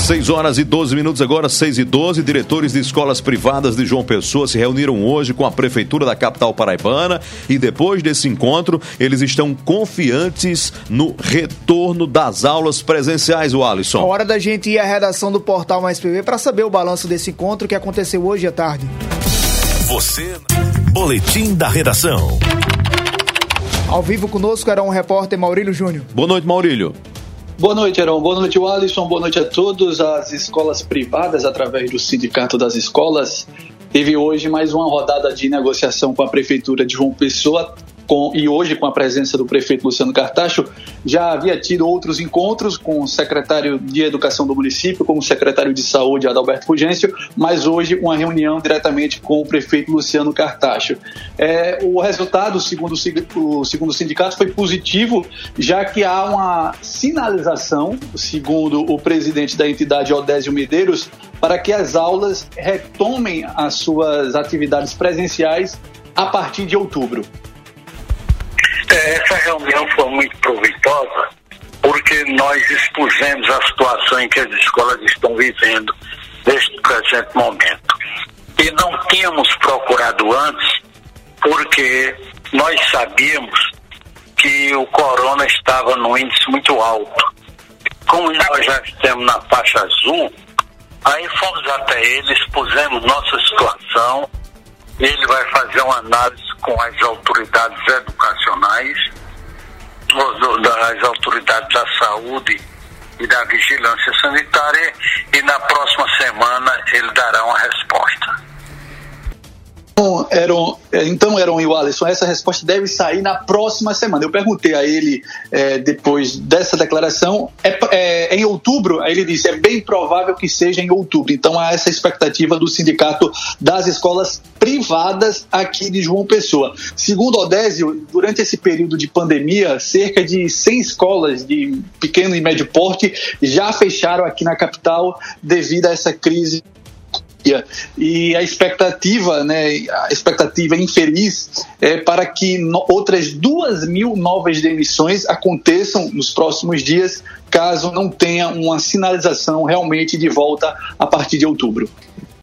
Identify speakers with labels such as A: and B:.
A: 6h12 agora, 6h12. Diretores de escolas privadas de João Pessoa se reuniram hoje com a Prefeitura da capital paraibana e depois desse encontro, eles estão confiantes no retorno das aulas presenciais, o Alisson.
B: A hora da gente ir à redação do Portal Mais PB para saber o balanço desse encontro que aconteceu hoje à tarde.
C: Boletim da Redação.
B: Ao vivo conosco era um repórter Maurílio Júnior.
A: Boa noite, Maurílio.
D: Boa noite, Heron. Boa noite, Alisson. Boa noite a todos. As escolas privadas, através do Sindicato das Escolas, teve hoje mais uma rodada de negociação com a Prefeitura de João Pessoa, e hoje com a presença do prefeito Luciano Cartacho. Já havia tido outros encontros com o secretário de Educação do município, com o secretário de Saúde, Adalberto Fulgêncio, mas hoje uma reunião diretamente com o prefeito Luciano Cartacho. O resultado, segundo o sindicato, foi positivo, já que há uma sinalização, segundo o presidente da entidade, Odésio Medeiros, para que as aulas retomem as suas atividades presenciais a partir de outubro.
E: Essa reunião foi muito proveitosa porque nós expusemos a situação em que as escolas estão vivendo neste presente momento. E não tínhamos procurado antes porque nós sabíamos que o corona estava num índice muito alto. Como nós já estamos na faixa azul, aí fomos até ele, expusemos nossa situação. Ele vai fazer uma análise com as autoridades educacionais, das autoridades da saúde e da vigilância sanitária, e na próxima semana ele dará uma resposta.
D: Então, Heron e o Alisson, essa resposta deve sair na próxima semana. Eu perguntei a ele, depois dessa declaração, em outubro? Aí ele disse, é bem provável que seja em outubro. Então há essa expectativa do Sindicato das Escolas Privadas aqui de João Pessoa. Segundo Odésio, durante esse período de pandemia, cerca de 100 escolas de pequeno e médio porte já fecharam aqui na capital devido a essa crise. E a expectativa infeliz é para que outras 2.000 novas demissões aconteçam nos próximos dias, caso não tenha uma sinalização realmente de volta a partir de outubro.